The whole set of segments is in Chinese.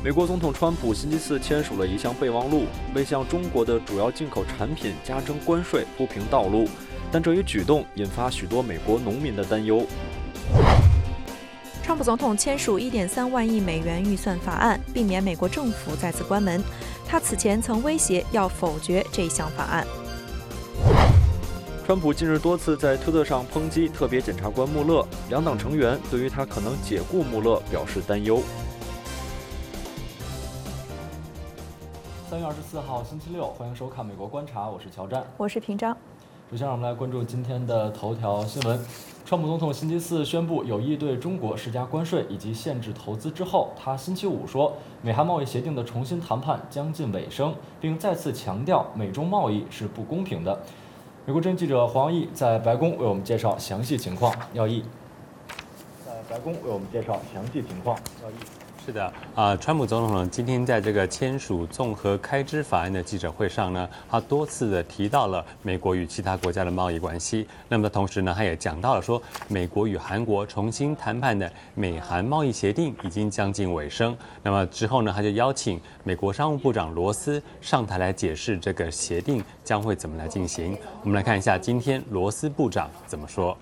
美国总统川普星期四签署了一项备忘录，为向中国的主要进口产品加征关税铺平道路，但这一举动引发许多美国农民的担忧。 川普总统签署1.3万亿美元预算法案，避免美国政府再次关门。他此前曾威胁要否决这项法案。 川普近日多次在推特上抨击特别检察官穆勒，两党成员对于他可能解雇穆勒表示担忧。3月24号星期六，欢迎收看《美国观察》，我是乔战， 我是平章。 首先，让我们来关注今天的头条新闻。川普总统星期四宣布有意对中国施加关税以及限制投资之后，他星期五说，美韩贸易协定的重新谈判将近尾声，并再次强调美中贸易是不公平的。美国之音记者黄耀义在白宫为我们介绍详细情况。耀义在白宫为我们介绍详细情况。耀义。 是的，川普总统呢，今天在这个签署综合开支法案的记者会上呢，他多次的提到了美国与其他国家的贸易关系。那么同时呢，他也讲到了说，美国与韩国重新谈判的美韩贸易协定已经将近尾声。那么之后呢，他就邀请美国商务部长罗斯上台来解释这个协定将会怎么来进行。我们来看一下今天罗斯部长怎么说。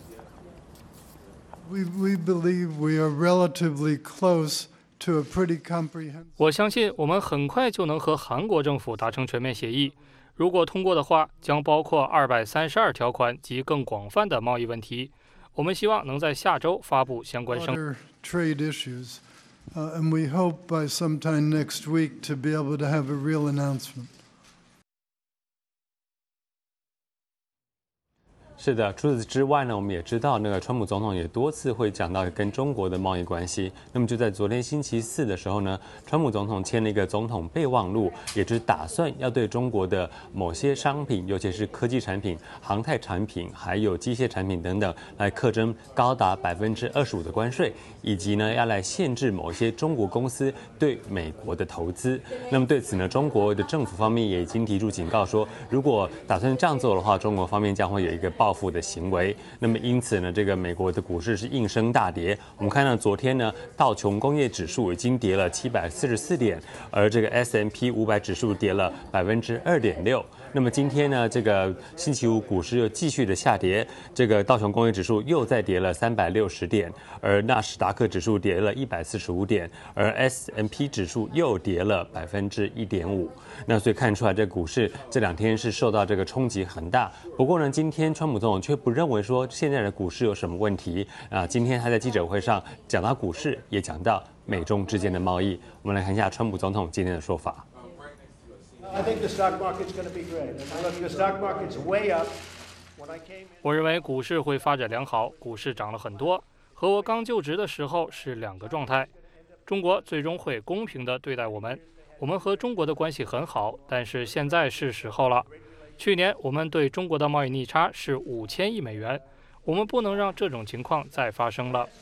We believe we are relatively close to a pretty comprehensive. 我相信我们很快就能和韩国政府达成全面协议。如果通过的话，将包括232条款及更广泛的贸易问题。我们希望能在下周发布相关声明。 Trade issues, and we hope by sometime next week to be able to have a real announcement. 是的，除此之外呢，我们也知道，那个川普总统也多次会讲到跟中国的贸易关系。那么就在昨天星期四的时候呢，川普总统签了一个总统备忘录，也就是打算要对中国的某些商品，尤其是科技产品、航太产品，还有机械产品等等，来课征高达25%的关税，以及呢要来限制某些中国公司对美国的投资。那么对此呢，中国的政府方面也已经提出警告说，如果打算这样做的话，中国方面将会有一个报复的行为。那么因此呢，这个美国的股市是应声大跌。我们看到昨天呢，道琼工业指数已经跌了744点，而这个 S&P 500指数跌了2.6%。那么今天呢，这个星期五股市又继续的下跌，这个道琼工业指数又再跌了360点，而纳斯达克指数跌了145点，而 S&P 指数又跌了1.5%。那所以看出来，这股市这2天是受到这个冲击很大。不过呢，今天川普总统却不认为说现在的股市有什么问题啊。今天他在记者会上讲到股市，也讲到美中之间的贸易。我们来看一下川普总统今天的说法。 我认为股市会发展良好，股市涨了很多，和我刚就职的时候是2个状态。中国最终会公平地对待我们，我们和中国的关系很好，但是现在是时候了。去年我们对中国的贸易逆差是5000亿美元，我们不能让这种情况再发生了。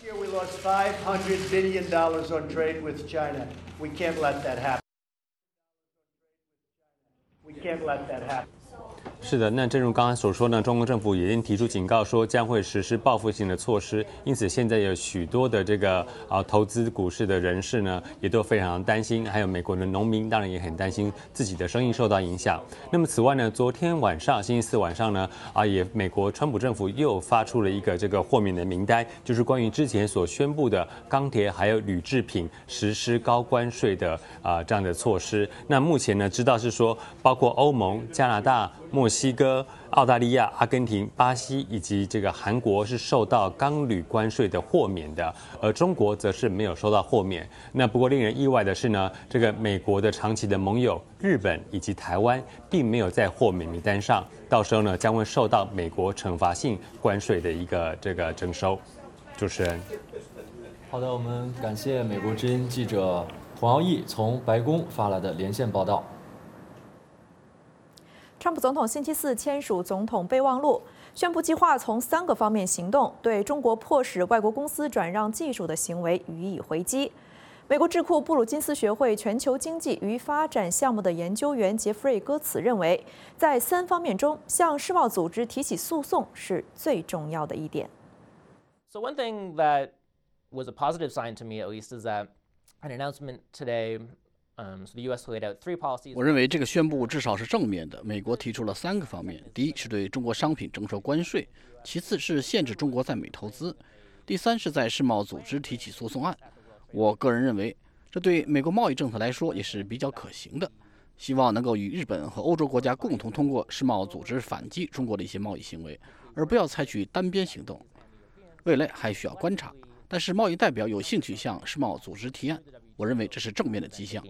是的，那正如刚才所说呢，中国政府已经提出警告说将会实施报复性的措施，因此现在有许多的这个投资股市的人士呢，也都非常担心，还有美国的农民当然也很担心自己的生意受到影响。那么此外呢，昨天晚上星期四晚上呢，也美国川普政府又发出了一个这个豁免的名单，就是关于之前所宣布的钢铁还有铝制品实施高关税的这样的措施。那目前呢，知道是说包括欧盟、加拿大、墨西哥、澳大利亚、阿根廷、巴西以及这个韩国是受到钢铝关税的豁免的，而中国则是没有受到豁免。那不过令人意外的是呢，这个美国的长期的盟友日本以及台湾并没有在豁免名单上，到时候呢将会受到美国惩罚性关税的一个这个征收。主持人， 好的，我们感谢美国之音记者黄耀义从白宫发来的连线报道。 川普总统星期四签署总统备忘录，宣布计划从3个方面行动，对中国迫使外国公司转让技术的行为予以回击。美国智库布鲁金斯学会全球经济与发展项目的研究员杰弗瑞·戈茨认为，在3方面中，向世贸组织提起诉讼是最重要的一点。 So one thing that was a positive sign to me, at least, is that 我认为这个宣布至少是正面的。美国提出了3个方面：第一是对中国商品征收关税，其次是限制中国在美投资，第三是在世贸组织提起诉讼案。我个人认为，这对美国贸易政策来说也是比较可行的。希望能够与日本和欧洲国家共同通过世贸组织反击中国的一些贸易行为，而不要采取单边行动。未来还需要观察，但是贸易代表有兴趣向世贸组织提案，我认为这是正面的迹象。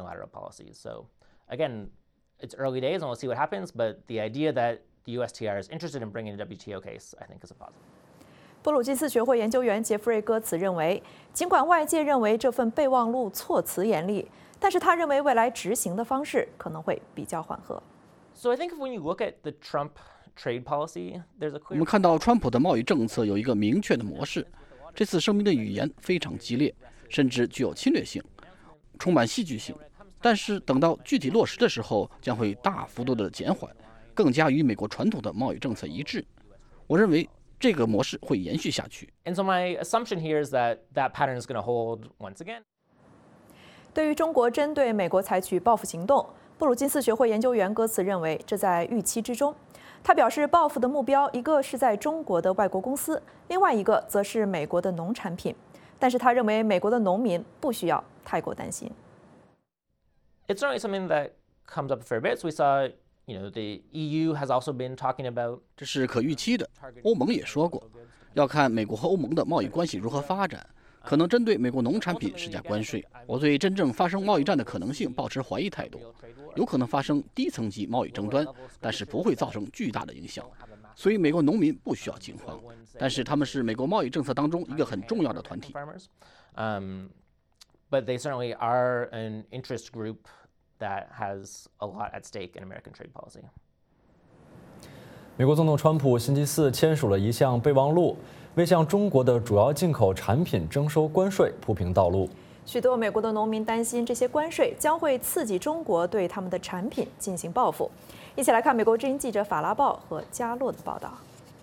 Again, it's early days, and we'll see what happens. But the idea that the USTR is interested in bringing a WTO case, I think, is a positive. 布鲁金斯学会研究员杰弗瑞·戈茨认为，尽管外界认为这份备忘录措辞严厉，但是他认为未来执行的方式可能会比较缓和。 So I think when you look at the Trump trade policy, there's a clear. 我们看到川普的贸易政策有一个明确的模式。这次声明的语言非常激烈，甚至具有侵略性，充满戏剧性。但是等到具体落实的时候，将会大幅度的减缓，更加与美国传统的贸易政策一致。我认为这个模式会延续下去。 And so my assumption here is that that pattern is going to hold once again. 对于中国针对美国采取报复行动，布鲁金斯学会研究员戈茨认为这在预期之中。他表示，报复的目标一个是在中国的外国公司，另外一个则是美国的农产品。但是他认为美国的农民不需要太过担心。 It's certainly something that comes up a fair bit. So we saw, the EU has also been talking about. 这是可预期的。欧盟也说过，要看美国和欧盟的贸易关系如何发展，可能针对美国农产品施加关税。我对真正发生贸易战的可能性抱持怀疑态度，有可能发生低层级贸易争端，但是不会造成巨大的影响。所以美国农民不需要惊慌，但是他们是美国贸易政策当中一个很重要的团体。 But they certainly are an interest group that has a lot at stake in American trade policy. 美国总统川普星期四签署了一项备忘录，为向中国的主要进口产品征收关税铺平道路。 许多美国的农民担心这些关税将会刺激中国对他们的产品进行报复。一起来看美国之音记者法拉报和加洛的报道。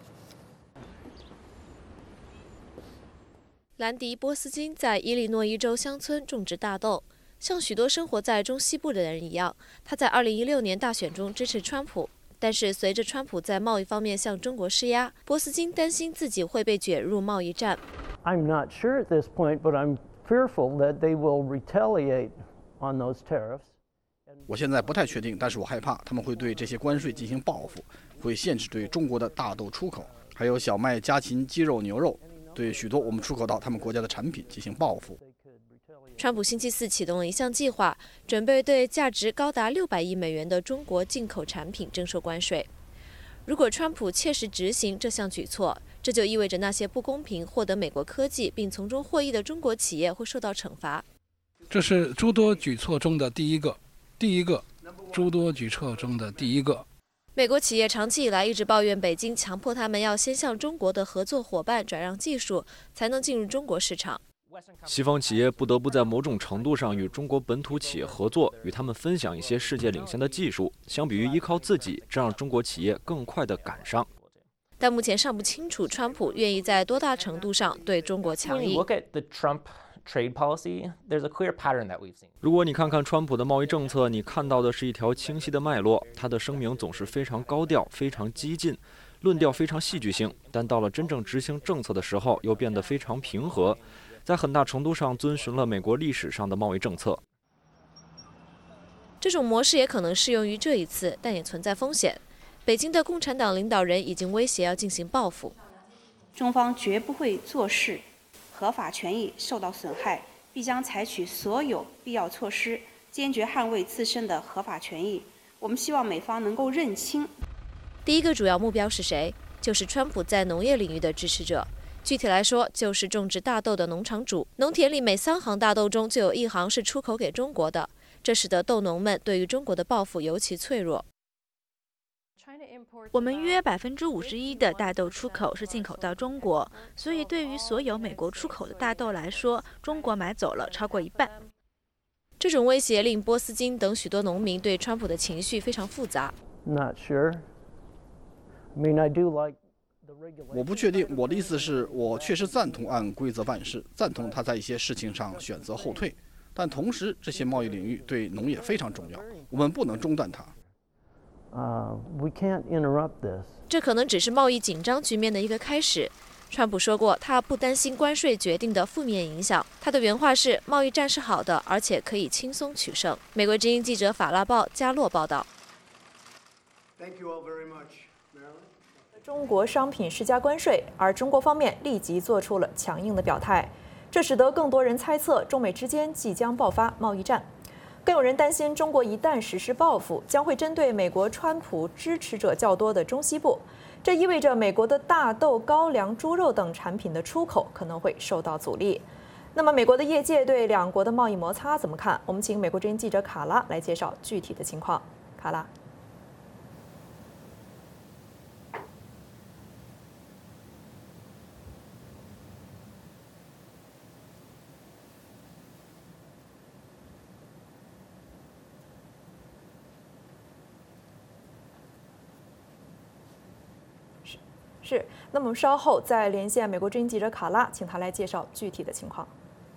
兰迪·波斯金在伊利诺伊州乡村种植大豆，像许多生活在中西部的人一样，他在2016年大选中支持川普。但是随着川普在贸易方面向中国施压，波斯金担心自己会被卷入贸易战。 I'm not sure at this point, but I'm fearful that they will retaliate on those tariffs. 我现在不太确定，但是我害怕他们会对这些关税进行报复，会限制对中国的大豆出口，还有小麦、家禽、鸡肉、牛肉，对许多我们出口到他们国家的产品进行报复。 川普星期四启动了一项计划，准备对价值高达600亿美元的中国进口产品征收关税。如果川普切实执行这项举措，这就意味着那些不公平获得美国科技并从中获益的中国企业会受到惩罚。 这是诸多举措中的第一个，诸多举措中的第一个。 美国企业长期以来一直抱怨北京强迫他们要先向中国的合作伙伴转让技术，才能进入中国市场。 西方企业不得不在某种程度上与中国本土企业合作，与他们分享一些世界领先的技术，相比于依靠自己，这让中国企业更快地赶上。 但目前尚不清楚川普愿意在多大程度上对中国强硬。 Trade policy, there's a clear pattern that we've seen. 如果你看看川普的贸易政策，你看到的是一条清晰的脉络。他的声明总是非常高调、非常激进，论调非常戏剧性，但到了真正执行政策的时候，又变得非常平和，在很大程度上遵循了美国历史上的贸易政策。 这种模式也可能适用于这一次，但也存在风险。北京的共产党领导人已经威胁要进行报复。 中方绝不会坐视合法权益受到损害，必将采取所有必要措施，坚决捍卫自身的合法权益。我们希望美方能够认清， 第一个主要目标是谁？就是川普在农业领域的支持者。具体来说，就是种植大豆的农场主。农田里每3行大豆中就有1行是出口给中国的，这使得豆农们对于中国的报复尤其脆弱。 我们约51%的大豆出口是进口到中国，所以对于所有美国出口的大豆来说，中国买走了超过一半。 这种威胁令波斯金等许多农民对川普的情绪非常复杂。 我不确定，我的意思是我确实赞同按规则办事，赞同他在一些事情上选择后退。 但同时这些贸易领域对农业非常重要，我们不能中断它。 We can't interrupt this. 这可能只是贸易紧张局面的一个开始。川普说过，他不担心关税决定的负面影响。他的原话是：“贸易战是好的，而且可以轻松取胜。”美国之音记者法拉报加洛报道。 中国商品施加关税，而中国方面立即做出了强硬的表态，这使得更多人猜测中美之间即将爆发贸易战。更有人担心，中国一旦实施报复，将会针对美国川普支持者较多的中西部，这意味着美国的大豆、高粱、猪肉等产品的出口可能会受到阻力。那么，美国的业界对两国的贸易摩擦怎么看？我们请美国之音记者卡拉来介绍具体的情况。卡拉。是，那么我们稍后再连线美国之音记者卡拉，请他来介绍具体的情况。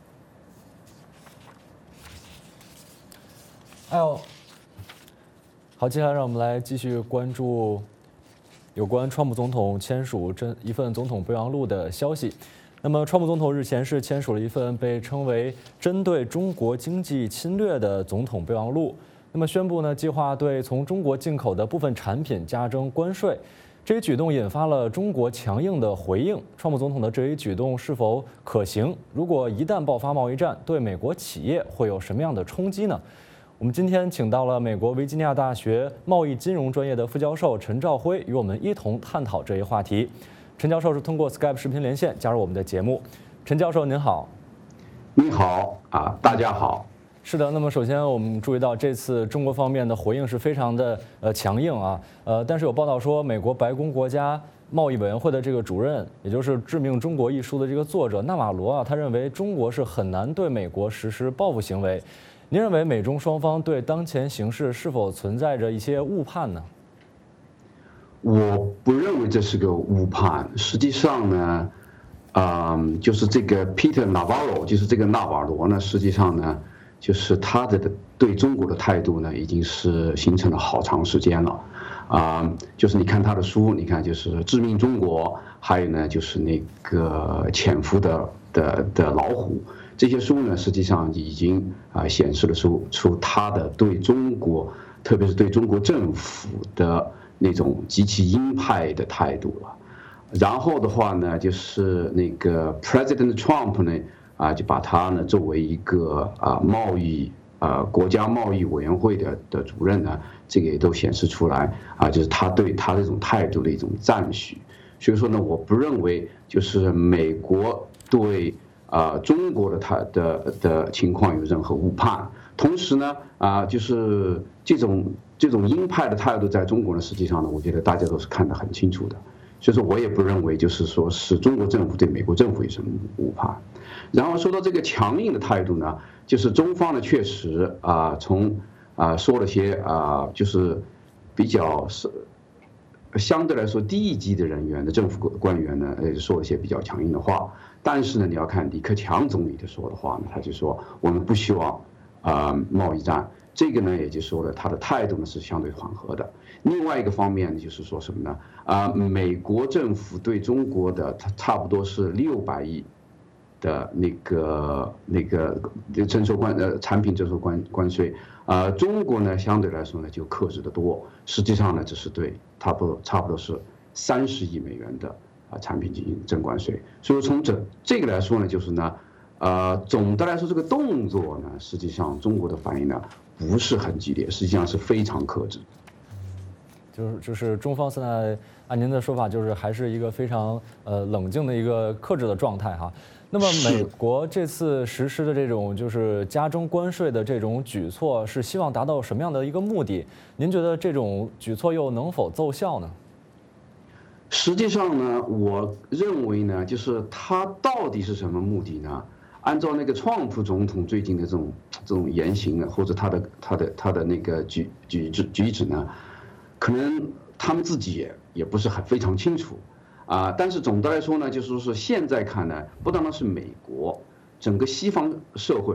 好，接下来让我们来继续关注有关川普总统签署一份总统备忘录的消息。那么，川普总统日前是签署了一份被称为针对中国经济侵略的总统备忘录。那么宣布呢，计划对从中国进口的部分产品加征关税。这一举动引发了中国强硬的回应。川普总统的这一举动是否可行？如果一旦爆发贸易战，对美国企业会有什么样的冲击呢？我们今天请到了美国维吉尼亚大学贸易金融专业的副教授陈兆辉，与我们一同探讨这一话题。陈教授是通过 Skype 视频连线加入我们的节目。陈教授您好。 你好啊，大家好。 是的，那么首先我们注意到这次中国方面的回应是非常的强硬啊，但是有报道说，美国白宫国家贸易委员会的这个主任，也就是《致命中国》一书的这个作者纳瓦罗啊，他认为中国是很难对美国实施报复行为。您认为美中双方对当前形势是否存在着一些误判呢？ 我不认为这是个误判，实际上呢，就是这个 Peter Navarro， 就是这个纳瓦罗呢，实际上呢。就是他的对中国的态度呢，已经是形成了好长时间了，就是你看他的书，你看就是《致命中国》，还有呢就是那个《潜伏的老虎》，这些书呢，实际上已经显示了出他的对中国，特别是对中国政府的那种极其鹰派的态度了。然后的话呢，就是那个 President Trump 呢。就把他呢作为一个国家贸易委员会的主任呢，这个也都显示出来就是他对他这种态度的一种赞许。所以说呢，我不认为就是美国对中国的情况有任何误判。同时呢就是这种鹰派的态度在中国呢，实际上呢，我觉得大家都是看得很清楚的。所以说我也不认为就是说是中国政府对美国政府有什么误判。然后说到这个强硬的态度呢，就是中方呢确实说了些就是比较相对来说低一级的人员的政府官员呢，说了些比较强硬的话。但是呢，你要看李克强总理的说的话呢，他就说我们不希望贸易战。这个呢，也就说了他的态度呢是相对缓和的。另外一个方面呢，就是说什么呢？美国政府对中国的差不多是600亿的那个征收产品征收关税，中国呢相对来说呢就克制得多，实际上呢只是对差不多是30亿美元的产品进行征关税。所以从这个来说呢，就是呢，总的来说这个动作呢，实际上中国的反应呢不是很激烈，实际上是非常克制。 就是中方现在按您的说法，就是还是一个非常冷静的一个克制的状态哈。那么美国这次实施的这种就是加征关税的这种举措，是希望达到什么样的一个目的？您觉得这种举措又能否奏效呢？ 实际上呢，我认为呢，就是它到底是什么目的呢？按照那个川普总统最近的这种言行呢，或者他的那个举止呢，可能他们自己也不是非常清楚。但是总的来说呢，就是说现在看呢，不单单是美国，整个西方社会了，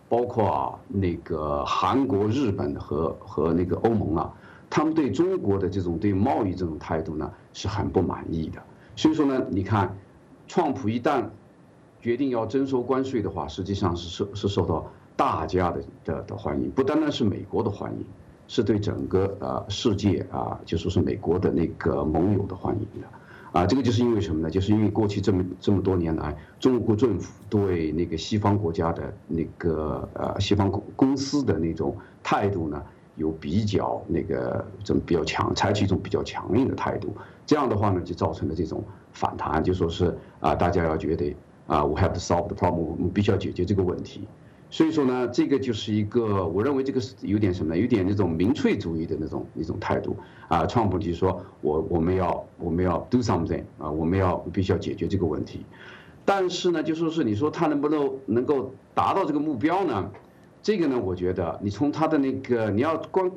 包括那个韩国、日本和那个欧盟啊，他们对中国的这种对贸易这种态度呢是很不满意的。所以说呢，你看，川普一旦决定要征收关税的话，实际上是受到大家的欢迎，不单单是美国的欢迎，是对整个世界就说是美国的那个盟友的欢迎的。这个就是因为什么呢？就是因为过去这么多年来，中国政府对那个西方国家的那个西方公司的那种态度呢，有比较采取一种比较强硬的态度。这样的话呢，就造成了这种反弹，就说是大家要觉得we have to solve the problem， 我们必须要解决这个问题。所以说呢，这个就是一个，我认为这个是有点什么呢？有点那种民粹主义的那种态度川普就是说我们要 do something 我们必须要解决这个问题。但是呢，就说是你说他能够达到这个目标呢？这个呢，我觉得你从他的那个，你要光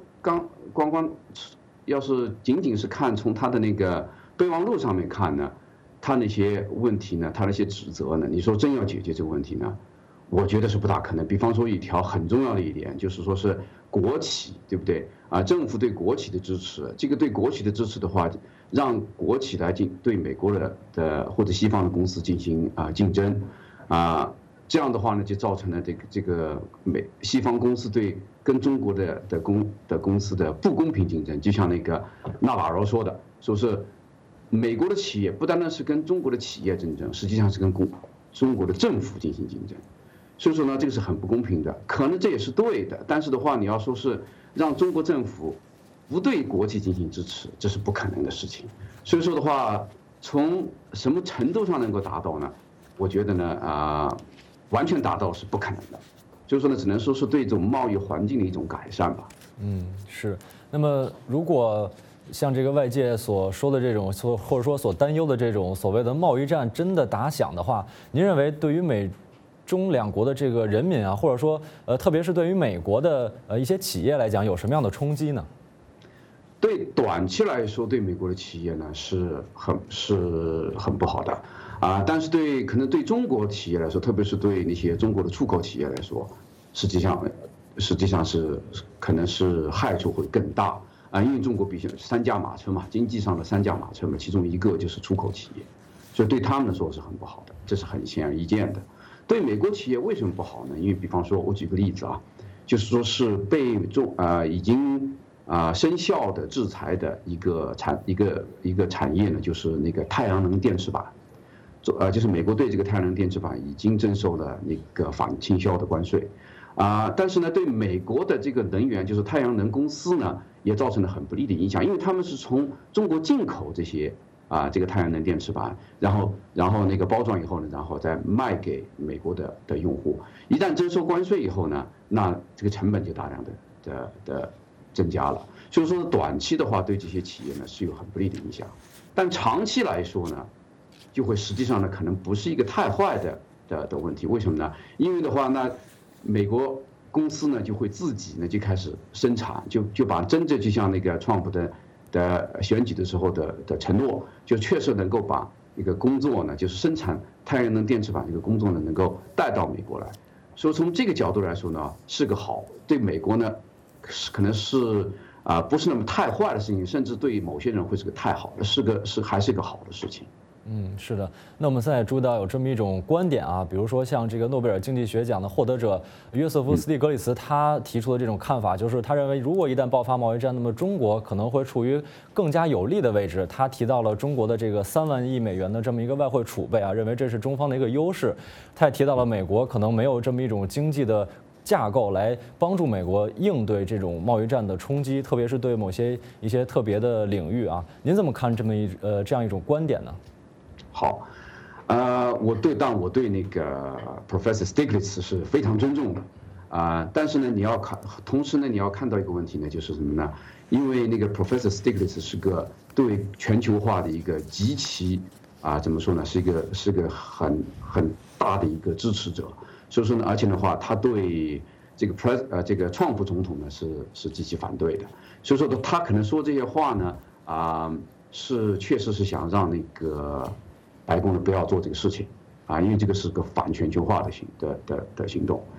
要是仅仅是看从他的那个备忘录上面看呢，他那些问题呢，他那些指责呢，你说真要解决这个问题呢？我觉得是不大可能。比方说一条很重要的一点，就是说是国企，对不对政府对国企的支持，这个对国企的支持的话，让国企来对美国的或者西方的公司进行竞争这样的话呢，就造成了这个西方公司跟中国的公司的不公平竞争。就像那个纳瓦罗说的，说是美国的企业不单单是跟中国的企业竞争，实际上是跟中国的政府进行竞争。所以说呢，这个是很不公平的，可能这也是对的，但是的话，你要说是让中国政府不对国企进行支持，这是不可能的事情。所以说的话，从什么程度上能够达到呢？我觉得呢，完全达到是不可能的。所以说呢，只能说是对这种贸易环境的一种改善吧。 是。那么如果像这个外界所说的这种，或者说所担忧的这种所谓的贸易战真的打响的话，您认为对于美中两国的这个人民或者说特别是对于美国的一些企业来讲，有什么样的冲击呢？ 对短期来说，对美国的企业呢是很不好的但是可能对中国企业来说，特别是对那些中国的出口企业来说，实际上是可能是害处会更大因为中国毕竟三驾马车嘛，经济上的三驾马车嘛，其中一个就是出口企业，所以对他们来说是很不好的，这是很显而易见的。对美国企业为什么不好呢？因为比方说，我举个例子就是说是被已经生效的制裁的一个产业呢，就是那个太阳能电池板，就是美国对这个太阳能电池板已经征收了那个反倾销的关税但是呢，对美国的这个能源，就是太阳能公司呢，也造成了很不利的影响，因为他们是从中国进口这些这个太阳能电池板，然后那个包装以后呢，然后再卖给美国的用户。一旦征收关税以后呢，那这个成本就大量的增加了。所以说短期的话，对这些企业呢是有很不利的影响，但长期来说呢，就会实际上呢可能不是一个太坏的问题。为什么呢？因为的话，那美国公司呢就会自己呢就开始生产，就把真正就像那个川普的选举的时候的承诺，就确实能够把一个工作呢，就是生产太阳能电池板这个工作呢，能够带到美国来。所以从这个角度来说呢，是个好，对美国呢，可能是不是那么太坏的事情，甚至对某些人会是个太好的，还是一个好的事情。 是的。那我们现在注意到有这么一种观点比如说像这个诺贝尔经济学奖的获得者约瑟夫·斯蒂格里茨，他提出的这种看法，就是他认为如果一旦爆发贸易战，那么中国可能会处于更加有利的位置。他提到了中国的这个3万亿美元的这么一个外汇储备认为这是中方的一个优势。他也提到了美国可能没有这么一种经济的架构来帮助美国应对这种贸易战的冲击，特别是对一些特别的领域您怎么看这样一种观点呢？ 好，我对那个 Professor Stiglitz 是非常尊重的但是呢，同时呢，你要看到一个问题呢，就是什么呢？因为那个 Professor Stiglitz 是个对全球化的一个极其怎么说呢，是个很大的一个支持者。所以说呢，而且的话，他对这个川普总统呢是极其反对的。所以说他可能说这些话呢确实是想让那个白宫呢不要做这个事情因为这个是个反全球化的行动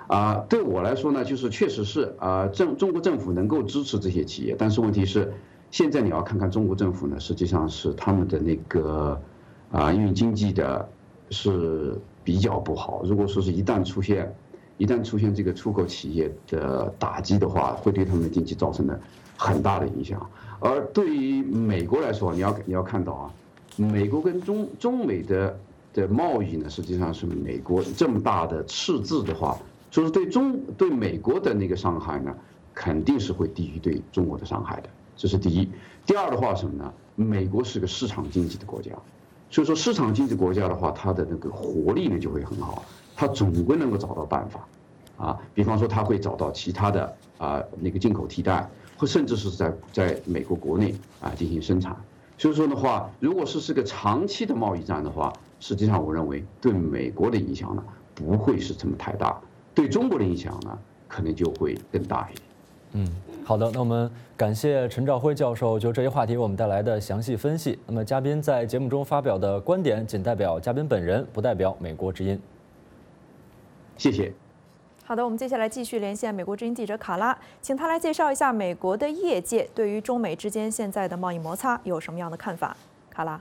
对我来说呢，就是确实是中国政府能够支持这些企业，但是问题是，现在你要看看中国政府呢，实际上是他们的那个因为经济的是比较不好。如果说是一旦出现这个出口企业的打击的话，会对他们的经济造成了很大的影响。而对于美国来说，你要看到美国跟中美的贸易呢，实际上是美国这么大的赤字的话，所以说对美国的那个伤害呢，肯定是会低于对中国的伤害的，这是第一。第二的话什么呢？美国是个市场经济的国家，所以说市场经济国家的话，它的那个活力呢就会很好，它总归能够找到办法，比方说它会找到其他的那个进口替代，或甚至是在美国国内进行生产。所以说的话，如果是个长期的贸易战的话，实际上我认为对美国的影响呢不会是这么太大，对中国的影响呢可能就会更大一点。 好的，那我们感谢陈兆辉教授就这一话题为我们带来的详细分析。那么嘉宾在节目中发表的观点仅代表嘉宾本人，不代表美国之音。 谢谢。 好的，我们接下来继续连线美国之音记者卡拉，请他来介绍一下美国的业界对于中美之间现在的贸易摩擦有什么样的看法。卡拉。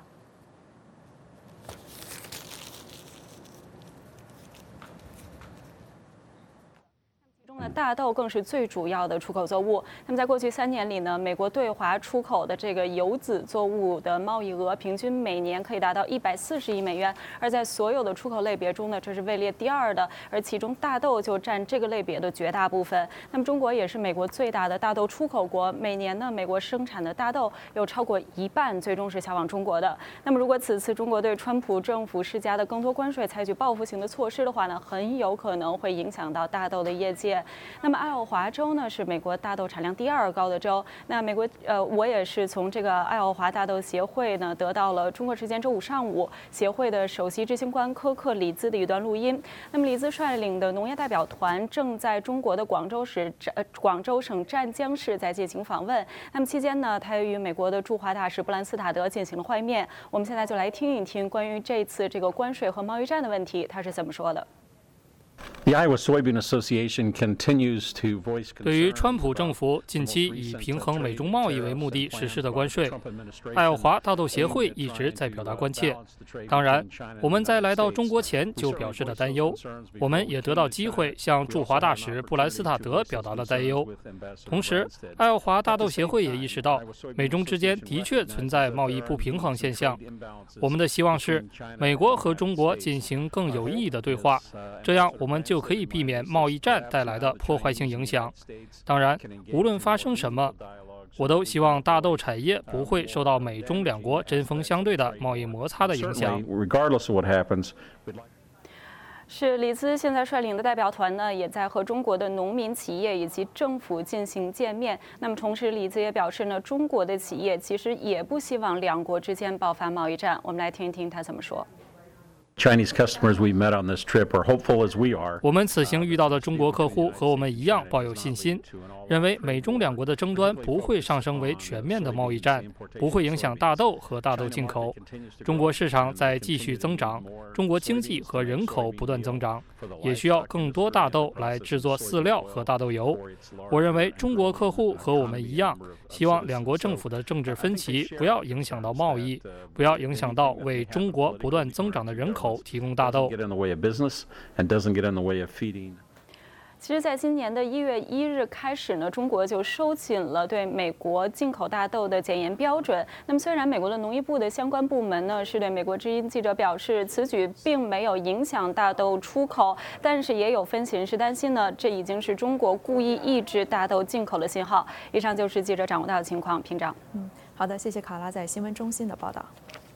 大豆更是最主要的出口作物。那么在过去3年里呢，美国对华出口的这个油籽作物的贸易额平均每年可以达到140亿美元，而在所有的出口类别中呢，这是位列第2的，而其中大豆就占这个类别的绝大部分。那么中国也是美国最大的大豆出口国，每年呢，美国生产的大豆有超过1半最终是销往中国的。那么如果此次中国对川普政府施加的更多关税采取报复性的措施的话呢，很有可能会影响到大豆的业界。那么爱奥华州呢是美国大豆产量第2高的州。那美国我也是从这个爱奥华大豆协会呢得到了中国时间周5上午协会的首席执行官科克里兹的一段录音。那么里兹率领的农业代表团正在中国的广州省湛江市在进行访问。那么期间呢，他又与美国的驻华大使布兰斯塔德进行了会面。我们现在就来听一听关于这次这个关税和贸易战的问题，他是怎么说的。 对于川普政府近期以平衡美中贸易为目的实施的关税，爱奥华大豆协会一直在表达关切。当然，我们在来到中国前就表示了担忧，我们也得到机会向驻华大使布兰斯塔德表达了担忧。同时，爱奥华大豆协会也意识到，美中之间的确存在贸易不平衡现象。我们的希望是，美国和中国进行更有意义的对话，这样我们就可以避免贸易战带来的破坏性影响。当然，无论发生什么，我都希望大豆产业不会受到美中两国针锋相对的贸易摩擦的影响。 是里兹现在率领的代表团呢，也在和中国的农民企业以及政府进行见面。那么同时，里兹也表示呢，中国的企业其实也不希望两国之间爆发贸易战。我们来听一听他怎么说。 我们此行遇到的中国客户和我们一样抱有信心，认为美中两国的争端不会上升为全面的贸易战，不会影响大豆和大豆进口。中国市场在继续增长，中国经济和人口不断增长，也需要更多大豆来制作饲料和大豆油。我认为中国客户和我们一样，希望两国政府的政治分歧不要影响到贸易，不要影响到为中国不断增长的人口提供大豆。 其实，在今年的1月1日开始呢，中国就收紧了对美国进口大豆的检验标准。那么，虽然美国的农业部的相关部门呢是对美国之音记者表示，此举并没有影响大豆出口，但是也有分析人士担心呢，这已经是中国故意抑制大豆进口的信号。以上就是记者掌握到的情况，屏障。 好的，谢谢卡拉在新闻中心的报道。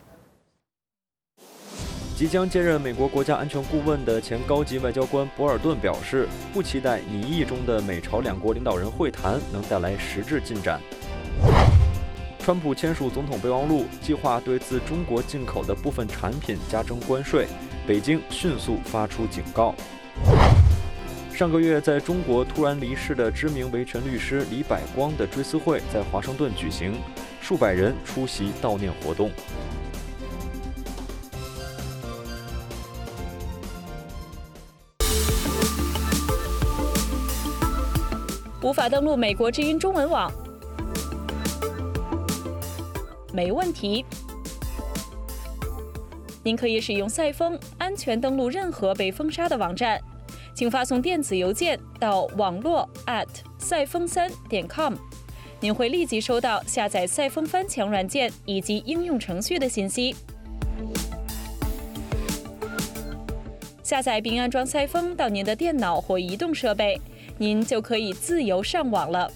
即将接任美国国家安全顾问的前高级外交官博尔顿表示，不期待拟议中的美朝两国领导人会谈能带来实质进展。川普签署总统备忘录，计划对自中国进口的部分产品加征关税，北京迅速发出警告。上个月在中国突然离世的知名维权律师李百光的追思会在华盛顿举行，数百人出席悼念活动。 无法登录美国之音中文网？没问题。您可以使用赛风安全登录任何被封杀的网站，请发送电子邮件到网络@赛风3.com，您会立即收到下载赛风翻墙软件以及应用程序的信息。下载并安装赛风到您的电脑或移动设备，您就可以自由上网了。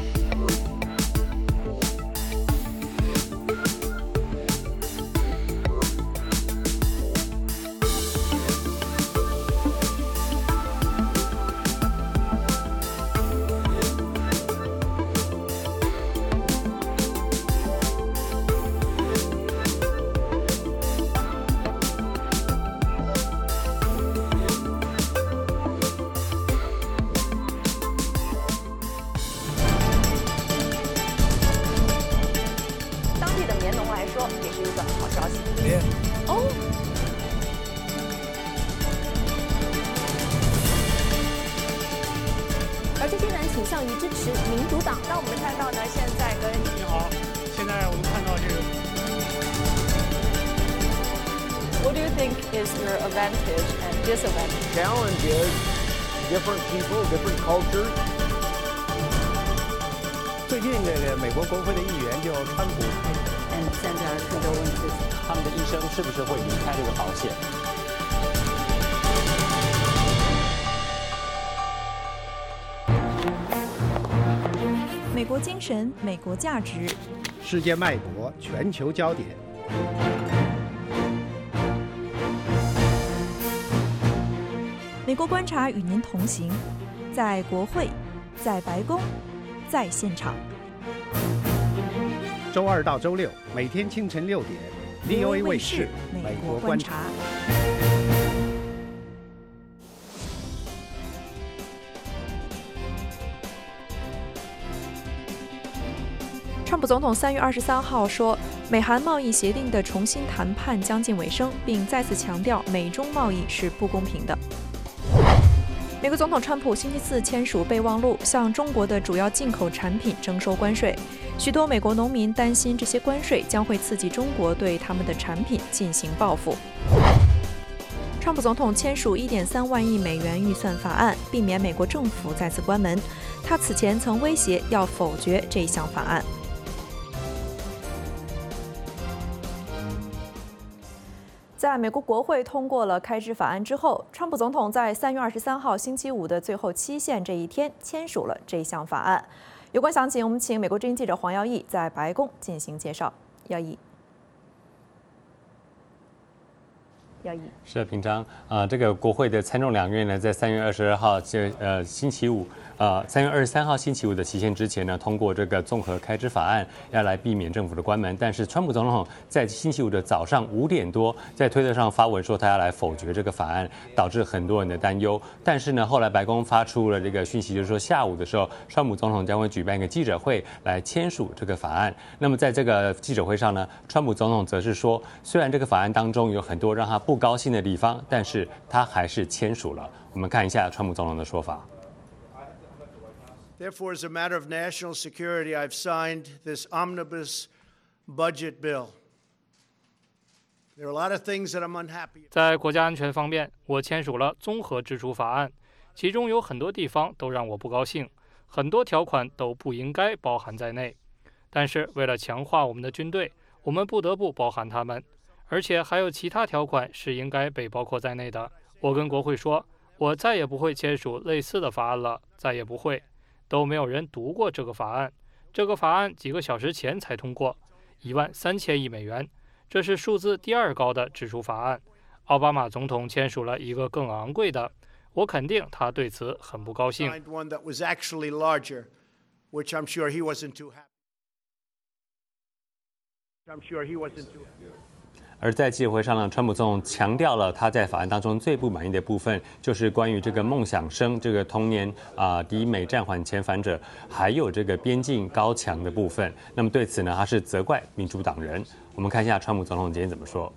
What do you think is your advantage and disadvantage? Challenge is different people, different cultures. 最近这个美国国会的议员叫川普 and send our condolences. 他们的医生是不是会离开这个保险？ 美国精神，美国价值， 世界脉搏，全球焦点。 美国观察与您同行，在国会，在白宫，在现场。 周二到周六，每天清晨6点 ，VOA 卫视《美国观察》。 川普总统3月23号说，美韩贸易协定的重新谈判将近尾声，并再次强调美中贸易是不公平的。美国总统川普星期四签署备忘录，向中国的主要进口产品征收关税。许多美国农民担心这些关税将会刺激中国对他们的产品进行报复。川普总统签署1.3万亿美元预算法案，避免美国政府再次关门。他此前曾威胁要否决这一项法案。在美国国会通过了开支法案之后，川普总统在3月23号星期五的最后期限这一天签署了这项法案。有关详情，我们请美国之音记者黄耀义在白宫进行介绍。耀义。 是平常这个国会的参众两院呢，在3月22号星期五3月23号星期五的期限之前呢，通过这个综合开支法案，要来避免政府的关门。但是川普总统在星期五的早上5点多，在推特上发文说他要来否决这个法案，导致很多人的担忧。但是呢，后来白宫发出了这个讯息，就是说下午的时候，川普总统将会举办一个记者会来签署这个法案。那么在这个记者会上呢，川普总统则是说，虽然这个法案当中有很多让他不高兴的地方，但是他还是签署了。我们看一下川普总统的说法。 Therefore, as a matter of national security, I've signed this omnibus budget bill. There are a lot of things that I'm unhappy. 在国家安全方面，我签署了综合支出法案，其中有很多地方都让我不高兴，很多条款都不应该包含在内。但是为了强化我们的军队，我们不得不包含它们，而且还有其他条款是应该被包括在内的。我跟国会说，我再也不会签署类似的法案了，再也不会。都没有人读过这个法案。这个法案几个小时前才通过，13000亿美元，这是数字第2高的支出法案。奥巴马总统签署了一个更昂贵的，我肯定他对此很不高兴。 而在记者会上呢，川普总统强调了他在法案当中最不满意的部分，就是关于这个梦想生这个童年抵美暂缓遣返者，还有这个边境高墙的部分。那么对此呢，他是责怪民主党人。我们看一下川普总统今天怎么说。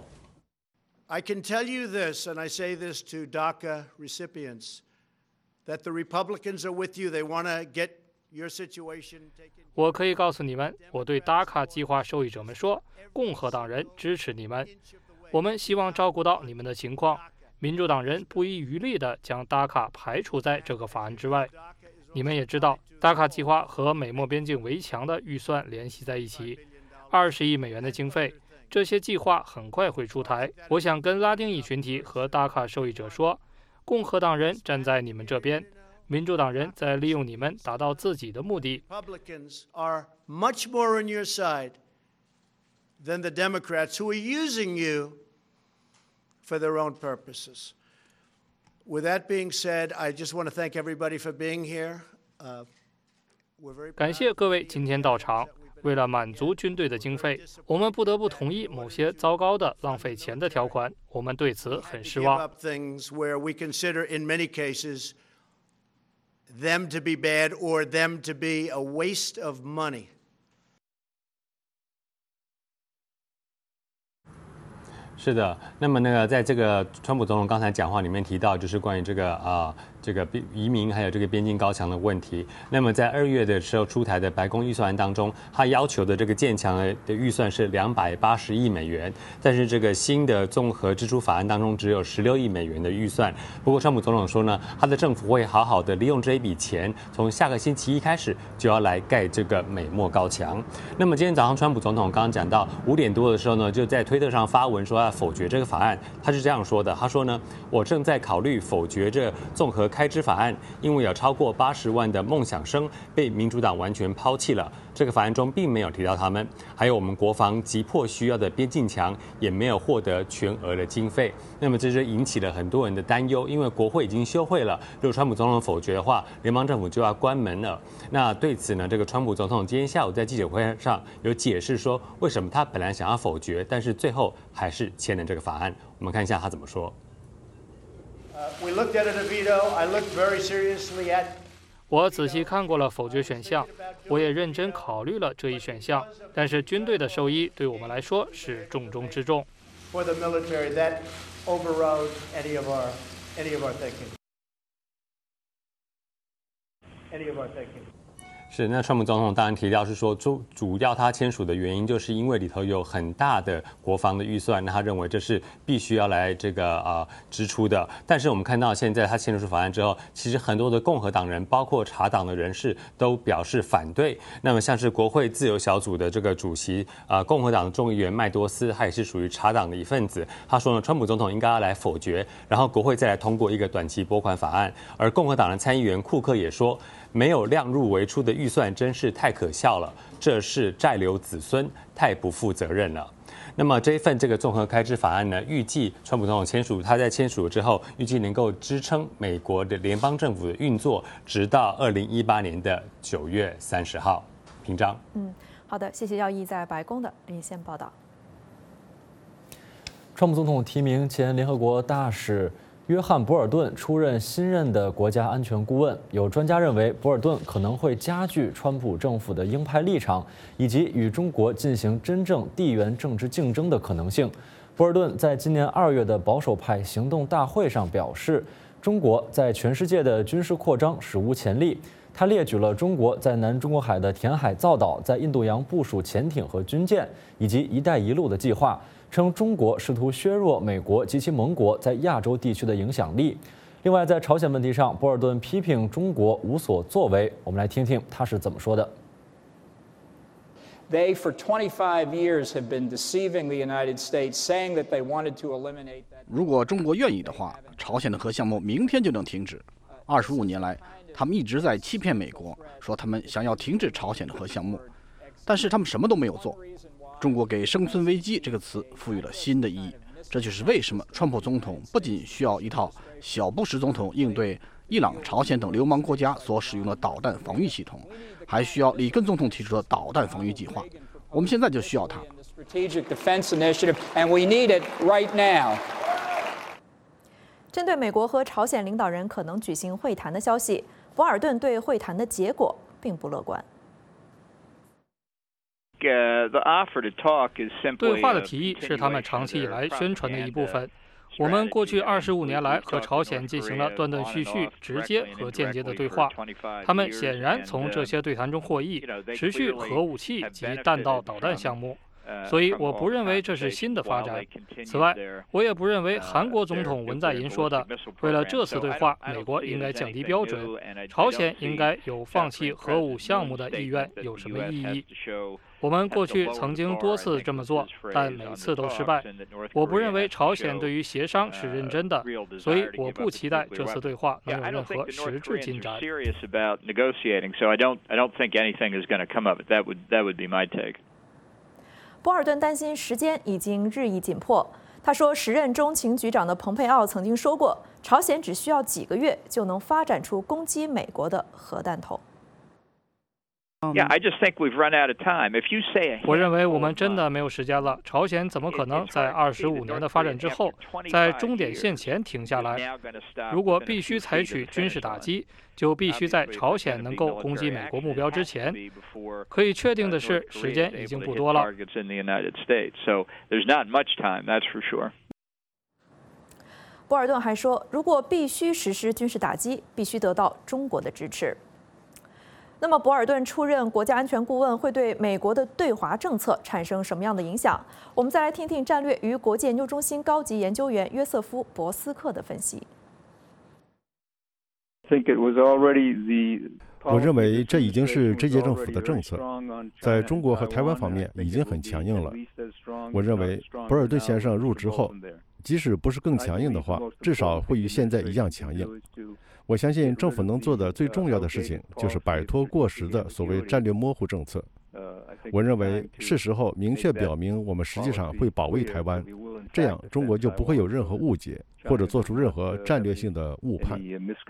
I can tell you this, and I say this to DACA recipients, that the Republicans are with you. They want to get your situation taken. 我可以告诉你们，我对达卡计划受益者们说，共和党人支持你们。我们希望照顾到你们的情况。民主党人不遗余力地将达卡排除在这个法案之外。你们也知道，达卡计划和美墨边境围墙的预算联系在一起，20亿美元的经费。这些计划很快会出台。我想跟拉丁裔群体和达卡受益者说，共和党人站在你们这边，民主党人在利用你们达到自己的目的。 Republicans are much more on your side than the Democrats who are using you for their own purposes. With that being said, I just want to thank everybody for being here. 感谢各位今天到场。为了满足军队的经费，我们不得不同意某些糟糕的浪费钱的条款，我们对此很失望。 Things where we consider, in many cases, them to be bad or them to be a waste of money. 是的，那么在这个川普总统刚才讲话里面提到，就是关于这个移民还有这个边境高墙的问题。那么在2月的时候出台的白宫预算案当中，他要求的这个建墙的预算是280亿美元，但是这个新的综合支出法案当中只有16亿美元的预算。不过川普总统说呢，他的政府会好好的利用这一笔钱，从下个星期一开始就要来盖这个美墨高墙。那么今天早上川普总统刚刚讲到5点多的时候呢，就在推特上发文说要否决这个法案。他是这样说的，他说呢，我正在考虑否决这综合开支法案，因为有超过80万的梦想生被民主党完全抛弃了。这个法案中并没有提到他们，还有我们国防急迫需要的边境墙也没有获得全额的经费。那么这就引起了很多人的担忧，因为国会已经休会了，如果川普总统否决的话，联邦政府就要关门了。那对此呢，这个川普总统今天下午在记者会上有解释说，为什么他本来想要否决，但是最后还是签了这个法案。我们看一下他怎么说。 We looked at a veto. I looked very seriously at. 我仔细看过了否决选项，我也认真考虑了这一选项，但是军队的受益对我们来说是重中之重。 For the military, that overrode any of our thinking. Any of our thinking. 是，那川普总统当然提到是说，主要他签署的原因，就是因为里头有很大的国防的预算，那他认为这是必须要来这个支出的。但是我们看到现在他签署法案之后，其实很多的共和党人，包括茶党的人士都表示反对。那么像是国会自由小组的这个主席共和党的众议员麦多斯，他也是属于茶党的一份子。他说呢，川普总统应该要来否决，然后国会再来通过一个短期拨款法案。而共和党的参议员库克也说，没有量入为出的预算真是太可笑了，这是债留子孙，太不负责任了。那么这一份这个综合开支法案呢，预计川普总统签署，他在签署之后，预计能够支撑美国的联邦政府的运作，直到2018年的9月30号。平章。 好的，谢谢耀毅在白宫的连线报道。 川普总统提名前联合国大使约翰·博尔顿出任新任的国家安全顾问，有专家认为，博尔顿可能会加剧川普政府的鹰派立场，以及与中国进行真正地缘政治竞争的可能性。博尔顿在今年2月的保守派行动大会上表示，中国在全世界的军事扩张史无前例。他列举了中国在南中国海的填海造岛，在印度洋部署潜艇和军舰，以及“一带一路”的计划。称中国试图削弱美国及其盟国在亚洲地区的影响力。另外，在朝鲜问题上，博尔顿批评中国无所作为。我们来听听他是怎么说的。 They for 25 years have been deceiving the United States, saying that they wanted to eliminate that. 如果中国愿意的话，朝鲜的核项目明天就能停止。25年来，他们一直在欺骗美国，说他们想要停止朝鲜的核项目，但是他们什么都没有做。中国给生存危机这个词赋予了新的意义，这就是为什么川普总统不仅需要一套小布什总统应对伊朗、朝鲜等流氓国家所使用的导弹防御系统，还需要里根总统提出的导弹防御计划。我们现在就需要它。 针对美国和朝鲜领导人可能举行会谈的消息，博尔顿对会谈的结果并不乐观。 对话的提议是他们长期以来宣传的一部分。 我们过去25年来和朝鲜进行了断断续续、直接和间接的对话，他们显然从这些对谈中获益，持续核武器及弹道导弹项目。所以我不认为这是新的发展。此外，我也不认为韩国总统文在寅说的为了这次对话，美国应该降低标准，朝鲜应该有放弃核武项目的意愿有什么意义。我们过去曾经多次这么做，但每次都失败。我不认为朝鲜对于协商是认真的，所以我不期待这次对话能有任何实质进展。 波尔顿担心时间已经日益紧迫。他说，时任中情局长的蓬佩奥曾经说过，朝鲜只需要几个月就能发展出攻击美国的核弹头。 我认为我们真的没有时间了。朝鲜怎么可能在25年的发展之后，在终点线前停下来？如果必须采取军事打击，就必须在朝鲜能够攻击美国目标之前。可以确定的是，时间已经不多了。 波尔顿还说，如果必须实施军事打击，必须得到中国的支持。那么，博尔顿出任国家安全顾问会对美国的对华政策产生什么样的影响？我们再来听听战略与国际研究中心高级研究员约瑟夫·博斯克的分析。 我认为这已经是这届政府的政策，在中国和台湾方面已经很强硬了。我认为博尔顿先生入职后，即使不是更强硬的话，至少会与现在一样强硬。我相信政府能做的最重要的事情就是摆脱过时的所谓战略模糊政策。我认为是时候明确表明我们实际上会保卫台湾，这样中国就不会有任何误解或者做出任何战略性的误判。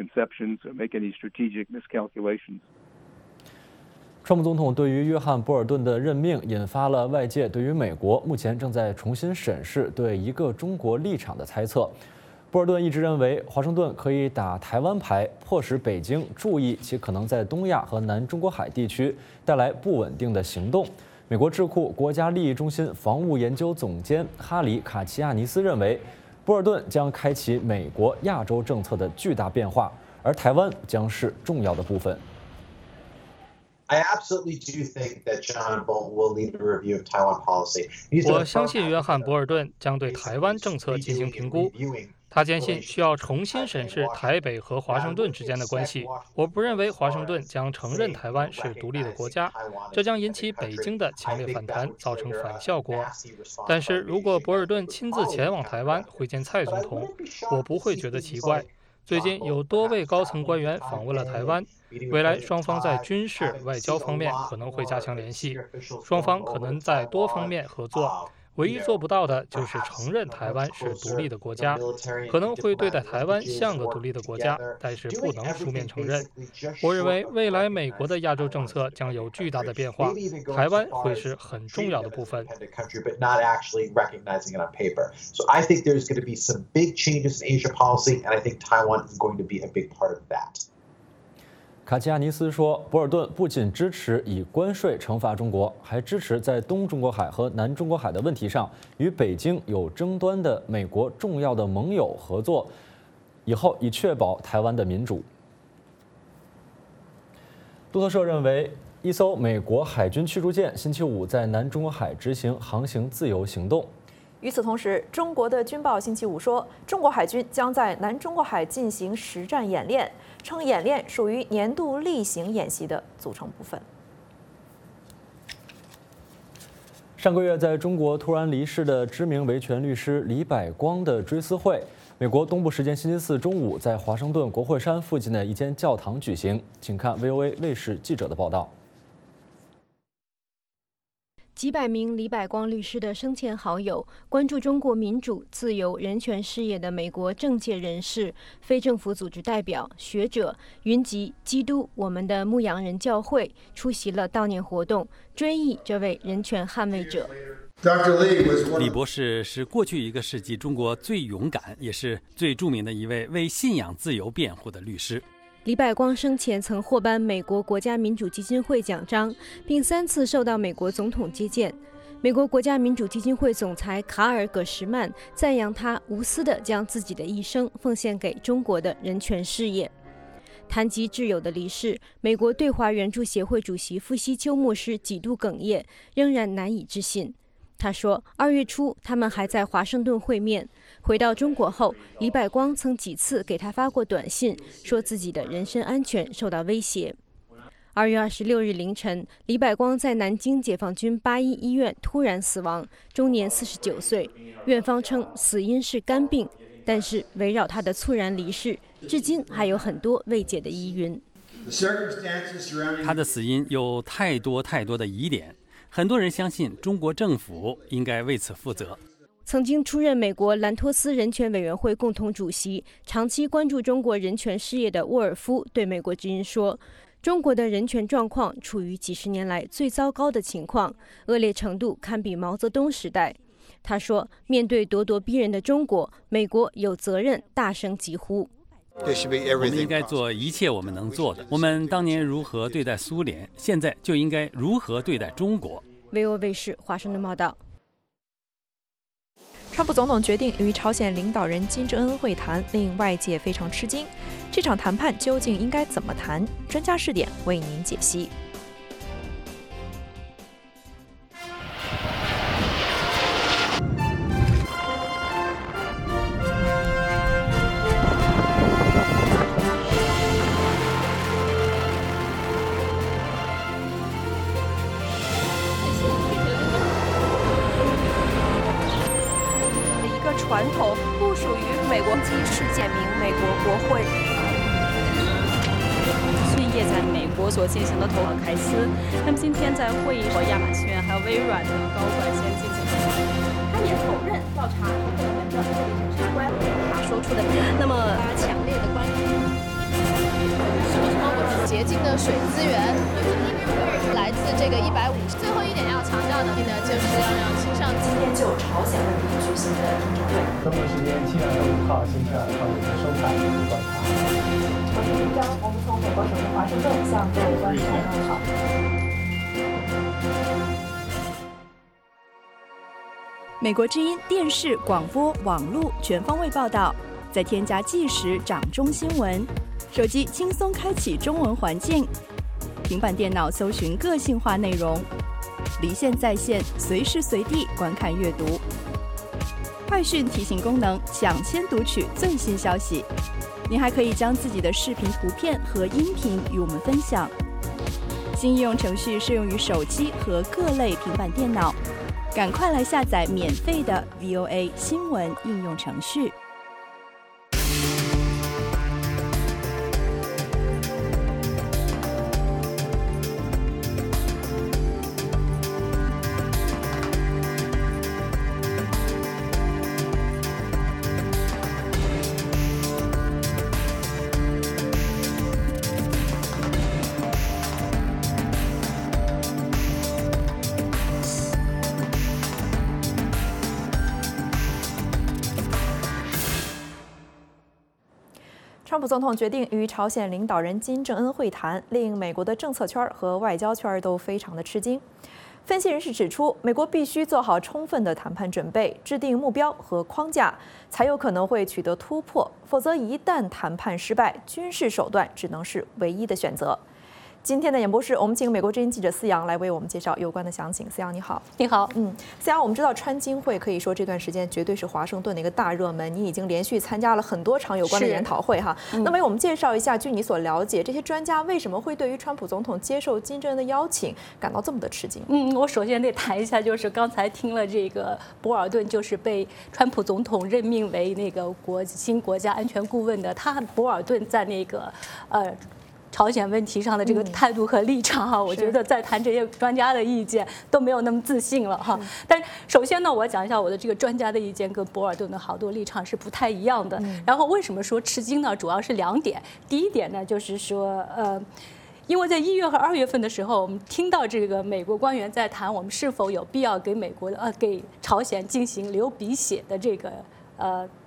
川普总统对于约翰·博尔顿的任命引发了外界对于美国目前正在重新审视对一个中国立场的猜测。博尔顿一直认为华盛顿可以打台湾牌，迫使北京注意其可能在东亚和南中国海地区带来不稳定的行动。美国智库国家利益中心防务研究总监哈里·卡齐亚尼斯认为，博尔顿将开启美国亚洲政策的巨大变化，而台湾将是重要的部分。 我相信约翰·博尔顿将对台湾政策进行评估。他坚信需要重新审视台北和华盛顿之间的关系。我不认为华盛顿将承认台湾是独立的国家，这将引起北京的强烈反弹，造成反效果。但是如果博尔顿亲自前往台湾会见蔡总统，我不会觉得奇怪。最近有多位高层官员访问了台湾，未来双方在军事、外交方面可能会加强联系，双方可能在多方面合作。唯一做不到的就是承认台湾是独立的国家，可能会对待台湾像个独立的国家，但是不能书面承认。我认为未来美国的亚洲政策将有巨大的变化，台湾会是很重要的部分。 卡齐亚尼斯说，博尔顿不仅支持以关税惩罚中国，还支持在东中国海和南中国海的问题上与北京有争端的美国重要的盟友合作，以后以确保台湾的民主。路透社认为，一艘美国海军驱逐舰星期五在南中国海执行航行自由行动。 与此同时，中国的军报星期五说，中国海军将在南中国海进行实战演练，称演练属于年度例行演习的组成部分。 上个月在中国突然离世的知名维权律师李百光的追思会，美国东部时间星期四中午在华盛顿国会山附近的一间教堂举行。请看 VOA 卫视记者的报道。 几百名李百光律师的生前好友，关注中国民主、自由、人权事业的美国政界人士、非政府组织代表、学者，云集基督我们的牧羊人教会，出席了悼念活动，追忆这位人权捍卫者。 李博士是过去一个世纪中国最勇敢，也是最著名的一位为信仰自由辩护的律师。 李百光生前曾获颁美国国家民主基金会奖章，并3次受到美国总统接见。 美国国家民主基金会总裁卡尔·葛什曼赞扬他无私地将自己的一生奉献给中国的人权事业。谈及挚友的离世，美国对华援助协会主席傅希秋牧师几度哽咽，仍然难以置信。他说，2月初他们还在华盛顿会面，回到中国后，李百光曾几次给他发过短信，说自己的人身安全受到威胁。2月26日凌晨，李百光在南京解放军81医院突然死亡，终年49岁。院方称死因是肝病，但是围绕他的猝然离世，至今还有很多未解的疑云。 他的死因有太多的疑点，很多人相信中国政府应该为此负责。 曾经出任美国兰托斯人权委员会共同主席、长期关注中国人权事业的沃尔夫对美国之音说，中国的人权状况处于几十年来最糟糕的情况，恶劣程度堪比毛泽东时代。他说，面对咄咄逼人的中国，美国有责任大声疾呼。 我们应该做一切我们能做的。我们当年如何对待苏联，现在就应该如何对待中国。 VOA 卫视华盛顿报道。 川普总统决定与朝鲜领导人金正恩会谈，令外界非常吃惊。这场谈判究竟应该怎么谈？专家视点为您解析。 传统不属于美国机事件名美国国会。 迅夜在美国所进行的投票开司，那么今天在会议和亚马逊还有微软的高管先进行会谈。 他也否认调查投票人的这里是相关他说出的，那么强烈的关注。 什么我们洁净的水资源，来自这个150。最后一点要强调的呢，就是要让青少年今天就朝鲜问题举行的听证会。 中国时间7月5号星期2上午收看观察。 我是林章，我们从美国首都华盛顿向各位观众问好。 美国之音电视、广播、网络全方位报道，再添加即时掌中新闻，手机轻松开启中文环境，平板电脑搜寻个性化内容，离线在线，随时随地观看阅读。快讯提醒功能，抢先读取最新消息。您还可以将自己的视频、图片和音频与我们分享。新应用程序适用于手机和各类平板电脑，赶快来下载免费的 VOA 新闻应用程序。 川普总统决定与朝鲜领导人金正恩会谈，令美国的政策圈和外交圈都非常的吃惊。分析人士指出，美国必须做好充分的谈判准备，制定目标和框架，才有可能会取得突破。否则，一旦谈判失败，军事手段只能是唯一的选择。今天的演播室，我们请美国之音记者思阳来为我们介绍有关的详情。思阳，你好。 你好。 思阳，我们知道川金会可以说这段时间绝对是华盛顿的一个大热门，你已经连续参加了很多场有关的研讨会哈。那么为我们介绍一下，据你所了解，这些专家为什么会对于川普总统接受金正恩的邀请感到这么的吃惊？ 我首先得谈一下，就是刚才听了这个博尔顿，就是被川普总统任命为那个新国家安全顾问的，博尔顿在那个朝鲜问题上的这个态度和立场哈，我觉得在谈这些专家的意见都没有那么自信了哈。但首先呢，我讲一下我的这个专家的意见跟博尔顿的好多立场是不太一样的。然后为什么说吃惊呢？主要是2点。第一点呢，就是说因为在1月和2月份的时候，我们听到这个美国官员在谈我们是否有必要给给朝鲜进行流鼻血的这个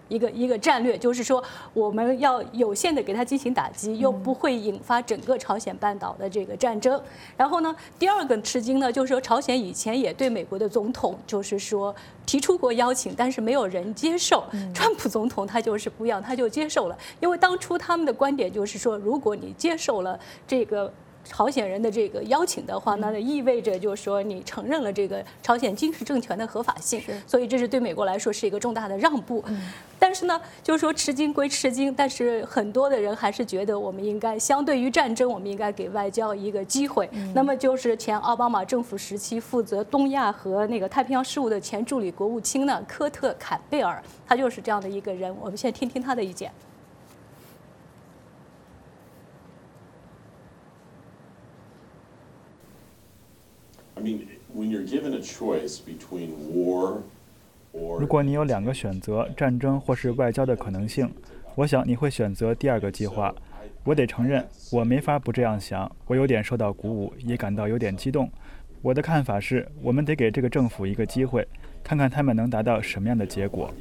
一个战略，就是说我们要有限的给它进行打击，又不会引发整个朝鲜半岛的这个战争。然后呢，第二个吃惊呢，就是说朝鲜以前也对美国的总统就是说提出过邀请，但是没有人接受。川普总统他就是不一样，他就接受了，因为当初他们的观点就是说，如果你接受了这个朝鲜人的这个邀请的话，那意味着就是说你承认了这个朝鲜军事政权的合法性，所以这是对美国来说是一个重大的让步。但是呢，就是说吃惊归吃惊，但是很多的人还是觉得我们应该相对于战争，我们应该给外交一个机会。那么就是前奥巴马政府时期负责东亚和那个太平洋事务的前助理国务卿呢，科特·坎贝尔，他就是这样的一个人。我们先听听他的意见。 如果你有2个选择，战争或是外交的可能性，我想你会选择第2个计划。我得承认，我没法不这样想，我有点受到鼓舞，也感到有点激动。我的看法是，我们得给这个政府一个机会，看看他们能达到什么样的结果。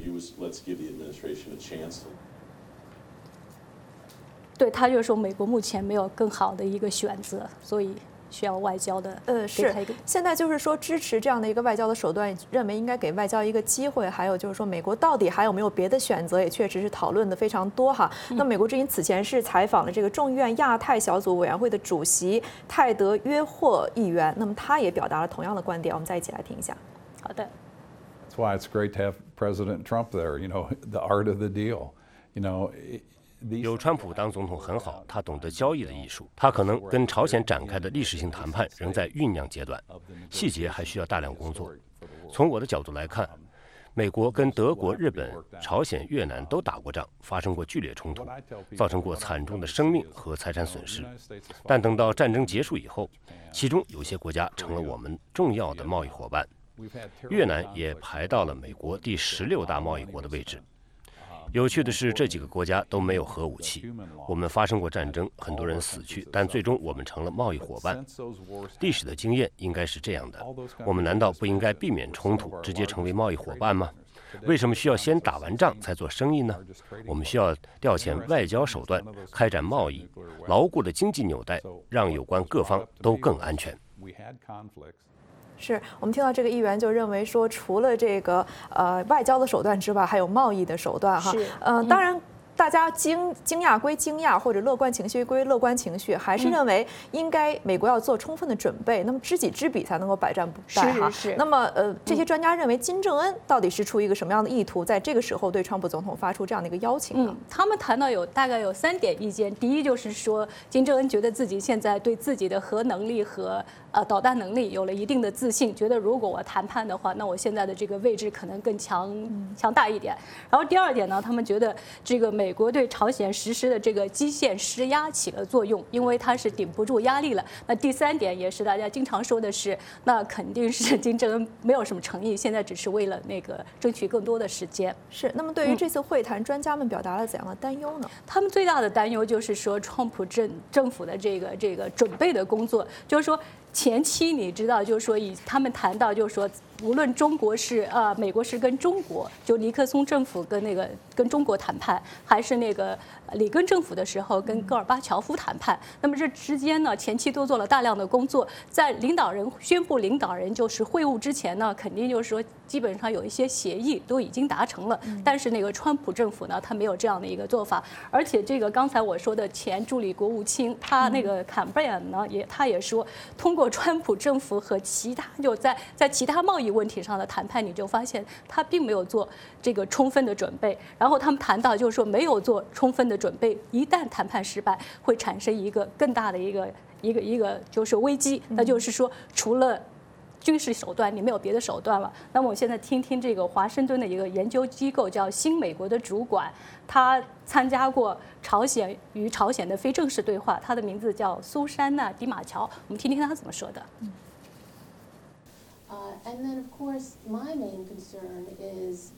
对，他就说美国目前没有更好的一个选择，所以需要外交的。 是。现在就是说支持这样的一个外交的手段，认为应该给外交一个机会。还有就是说，美国到底还有没有别的选择，也确实是讨论的非常多哈。那美国之音此前是采访了这个众议院亚太小组委员会的主席泰德·约霍议员，那么他也表达了同样的观点，我们再一起来听一下。 好的。 That's why it's great to have President Trump there. The art of the deal. 有川普当总统很好，他懂得交易的艺术。他可能跟朝鲜展开的历史性谈判仍在酝酿阶段，细节还需要大量工作。从我的角度来看，美国跟德国、日本、朝鲜、越南都打过仗，发生过剧烈冲突，造成过惨重的生命和财产损失。但等到战争结束以后，其中有些国家成了我们重要的贸易伙伴。越南也排到了美国第16大贸易国的位置。有趣的是，这几个国家都没有核武器。我们发生过战争，很多人死去，但最终我们成了贸易伙伴。历史的经验应该是这样的：我们难道不应该避免冲突，直接成为贸易伙伴吗？为什么需要先打完仗才做生意呢？我们需要调遣外交手段，开展贸易，牢固的经济纽带，让有关各方都更安全。 是我们听到这个议员就认为说，除了这个外交的手段之外，还有贸易的手段哈。当然。大家惊讶归惊讶，或者乐观情绪归乐观情绪，还是认为应该美国要做充分的准备，那么知己知彼才能够百战不殆哈。那么这些专家认为金正恩到底是出于一个什么样的意图，在这个时候对川普总统发出这样的一个邀请呢？ 他们谈到大概有3点意见。第一就是说，金正恩觉得自己现在对自己的核能力和导弹能力有了一定的自信，觉得如果我谈判的话，那我现在的这个位置可能更强大一点。然后第2点呢，他们觉得这个美国对朝鲜实施的这个基线施压起了作用，因为它是顶不住压力了。那第3点也是大家经常说的是，那肯定是金正恩没有什么诚意，现在只是为了那个争取更多的时间。 是。那么对于这次会谈，专家们表达了怎样的担忧呢？ 他们最大的担忧就是说，川普政府的这个准备的工作，就是说。前期你知道，就是说他们谈到，就是说，无论中国是美国是跟中国，就尼克松政府跟中国谈判，还是那个里根政府的时候跟戈尔巴乔夫谈判，那么这之间呢，前期都做了大量的工作，在领导人宣布领导人就是会晤之前呢，肯定就是说基本上有一些协议都已经达成了，但是那个川普政府呢，他没有这样的一个做法，而且这个刚才我说的前助理国务卿，他那个坎贝尔呢，他也说，通过川普政府和其他就在其他贸易问题上的谈判，你就发现他并没有做这个充分的准备。然后他们谈到就是说没有做充分的准备，一旦谈判失败，会产生一个更大的一个就是危机，那就是说除了军事手段，你没有别的手段了。那么我现在听听这个华盛顿的一个研究机构叫新美国的主管，他参加过朝鲜与朝鲜的非正式对话，他的名字叫苏珊娜·迪马乔，我们听听他怎么说的。 And then, of course, my main concern is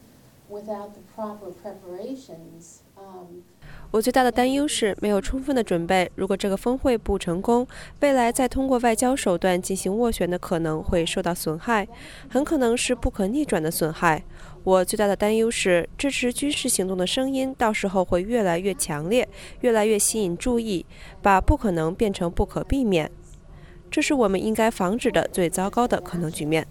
without the proper preparations. 我最大的担忧是没有充分的准备。如果这个峰会不成功，未来再通过外交手段进行斡旋的可能会受到损害，很可能是不可逆转的损害。我最大的担忧是，支持军事行动的声音到时候会越来越强烈，越来越吸引注意，把不可能变成不可避免。这是我们应该防止的最糟糕的可能局面。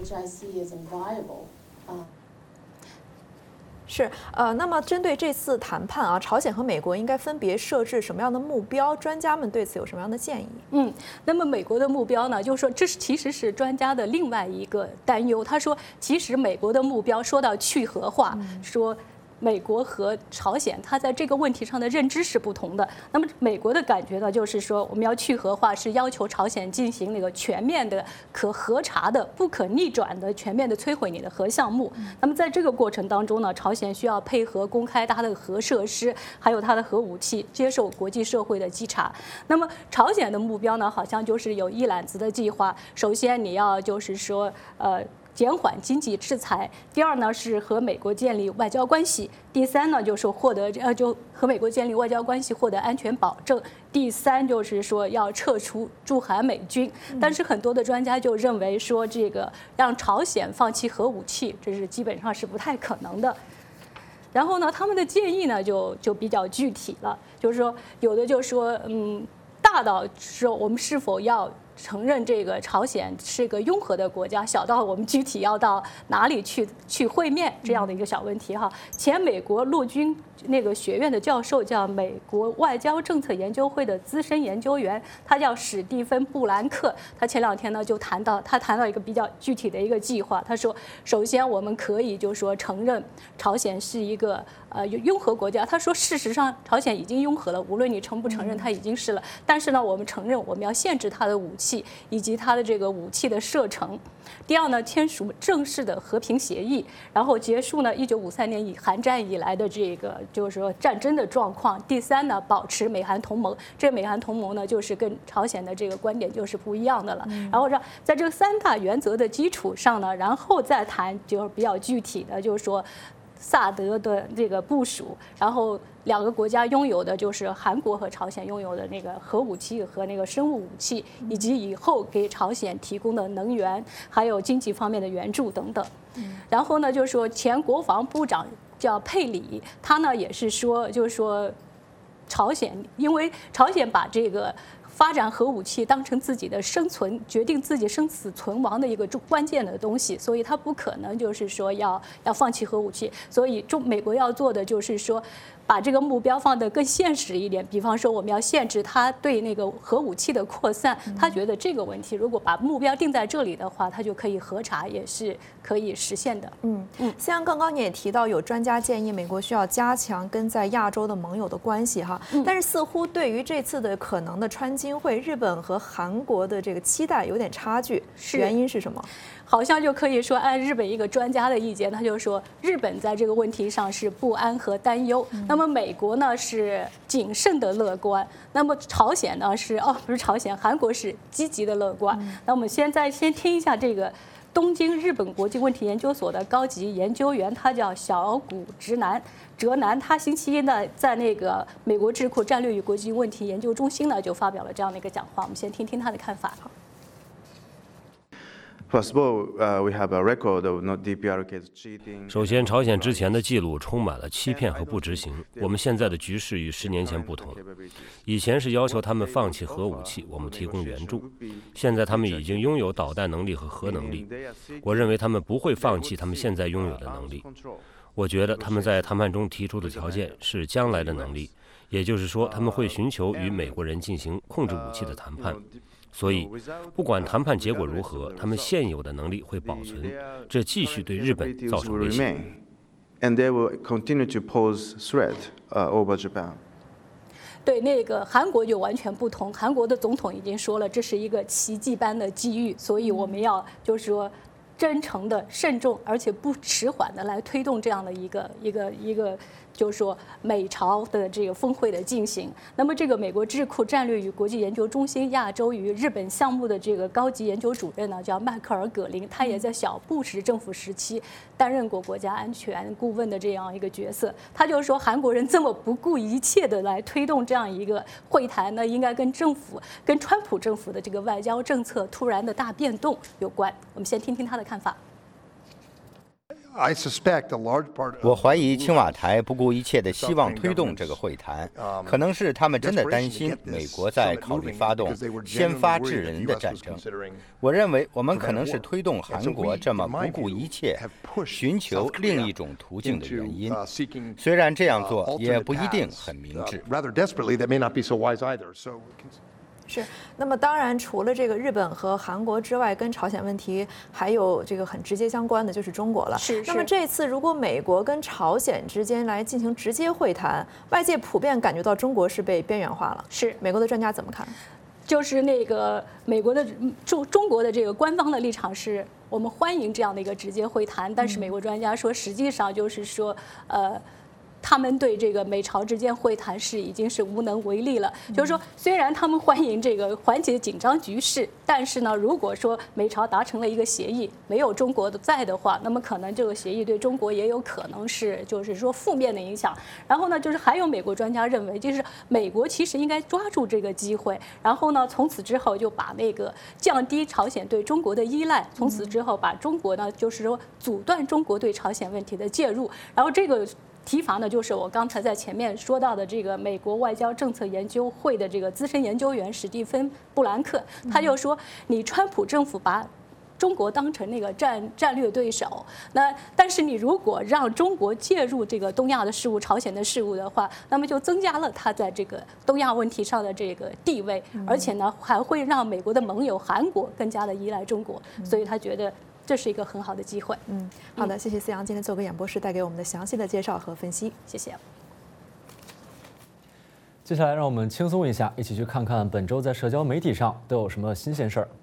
是，那么针对这次谈判啊，朝鲜和美国应该分别设置什么样的目标？专家们对此有什么样的建议？ 那么美国的目标呢，就是说这其实是专家的另外一个担忧。他说，其实美国的目标说到去核化，说。美国和朝鲜，它在这个问题上的认知是不同的。那么，美国的感觉呢，就是说我们要去核化，是要求朝鲜进行那个全面的、可核查的、不可逆转的、全面的摧毁你的核项目。那么，在这个过程当中呢，朝鲜需要配合公开它的核设施，还有它的核武器，接受国际社会的稽查。那么，朝鲜的目标呢，好像就是有一揽子的计划。首先，你要就是说，减缓经济制裁。第二呢是和美国建立外交关系。第三呢就是获得就和美国建立外交关系，获得安全保证。第三就是说要撤出驻韩美军。但是很多的专家就认为说，这个让朝鲜放弃核武器，这是基本上是不太可能的。然后呢，他们的建议呢就比较具体了，就是说有的就说大到说我们是否要承认这个朝鲜是个拥核的国家，小到我们具体要到哪里去会面这样的一个小问题哈。前美国陆军那个学院的教授叫美国外交政策研究会的资深研究员，他叫史蒂芬·布兰克。他前2天呢就谈到一个比较具体的一个计划。他说，首先我们可以就说承认朝鲜是一个拥核国家。他说，事实上朝鲜已经拥核了，无论你承不承认，它已经是了。但是呢，我们承认我们要限制它的武器以及它的这个武器的射程。第二呢，签署正式的和平协议，然后结束呢1953年韩战以来的这个就是说战争的状况。第三呢，保持美韩同盟。这美韩同盟呢，就是跟朝鲜的这个观点就是不一样的了。然后在这3大原则的基础上呢，然后再谈就是比较具体的，就是说萨德的这个部署，然后2个国家拥有的就是韩国和朝鲜拥有的那个核武器和那个生物武器，以及以后给朝鲜提供的能源，还有经济方面的援助等等。然后呢，就是说前国防部长叫佩里，他呢也是说，就是说朝鲜，因为朝鲜把这个发展核武器当成自己的生存，决定自己生死存亡的一个关键的东西，所以他不可能就是说要放弃核武器。所以美国要做的就是说，把这个目标放得更现实一点，比方说我们要限制他对那个核武器的扩散。他觉得这个问题如果把目标定在这里的话，他就可以核查，也是可以实现的。 像刚刚你也提到，有专家建议美国需要加强跟在亚洲的盟友的关系哈，但是似乎对于这次的可能的川金会，日本和韩国的这个期待有点差距，原因是什么？ 好像就可以说，按日本一个专家的意见，他就说日本在这个问题上是不安和担忧，那么美国呢是谨慎的乐观，那么朝鲜呢是不是朝鲜，韩国是积极的乐观。那我们先听一下这个东京日本国际问题研究所的高级研究员，他叫小谷哲男，他星期一呢在那个美国智库战略与国际问题研究中心呢就发表了这样的一个讲话，我们先听听他的看法。 首先，朝鲜之前的记录充满了欺骗和不执行。我们现在的局势与10年前不同，以前是要求他们放弃核武器，我们提供援助；现在他们已经拥有导弹能力和核能力。我认为他们不会放弃他们现在拥有的能力。我觉得他们在谈判中提出的条件是将来的能力，也就是说，他们会寻求与美国人进行控制武器的谈判。所以，不管谈判结果如何，他们现有的能力会保存，这继续对日本造成威胁。 对那个韩国就完全不同，韩国的总统已经说了，这是一个奇迹般的机遇，所以我们要就是说真诚的、慎重而且不迟缓的来推动这样的一个。就是说，美朝的这个峰会的进行，那么这个美国智库战略与国际研究中心亚洲与日本项目的这个高级研究主任呢，叫迈克尔·葛林，他也在小布什政府时期担任过国家安全顾问的这样一个角色。他就说，韩国人这么不顾一切的来推动这样一个会谈呢，应该跟川普政府的这个外交政策突然的大变动有关。我们先听听他的看法。 我怀疑青瓦台不顾一切地希望推动这个会谈，可能是他们真的担心美国在考虑发动先发制人的战争。我认为我们可能是推动韩国这么不顾一切寻求另一种途径的原因，虽然这样做也不一定很明智。 是，那么当然，除了这个日本和韩国之外，跟朝鲜问题还有这个很直接相关的就是中国了。 是。 那么这次如果美国跟朝鲜之间来进行直接会谈，外界普遍感觉到中国是被边缘化了。 是。 美国的专家怎么看？ 就是那个美国的中国的这个官方的立场是，我们欢迎这样的一个直接会谈，但是美国专家说，实际上就是说，他们对这个美朝之间会谈已经是无能为力了。就是说，虽然他们欢迎这个缓解紧张局势，但是呢，如果说美朝达成了一个协议，没有中国在的话，那么可能这个协议对中国也有可能是就是说负面的影响。然后呢，就是还有美国专家认为，就是美国其实应该抓住这个机会，然后呢，从此之后就把那个降低朝鲜对中国的依赖，从此之后把中国呢，就是说阻断中国对朝鲜问题的介入。然后这个提法呢，就是我刚才在前面说到的这个美国外交政策研究会的这个资深研究员史蒂芬·布兰克，他就说，你川普政府把中国当成那个战略对手，但是你如果让中国介入这个东亚的事务、朝鲜的事务的话，那么就增加了他在这个东亚问题上的这个地位，而且呢，还会让美国的盟友韩国更加的依赖中国，所以他觉得这是一个很好的机会。 好的，谢谢思阳今天做客演播室带给我们的详细的介绍和分析， 谢谢。 接下来让我们轻松一下，一起去看看本周在社交媒体上都有什么新鲜事儿。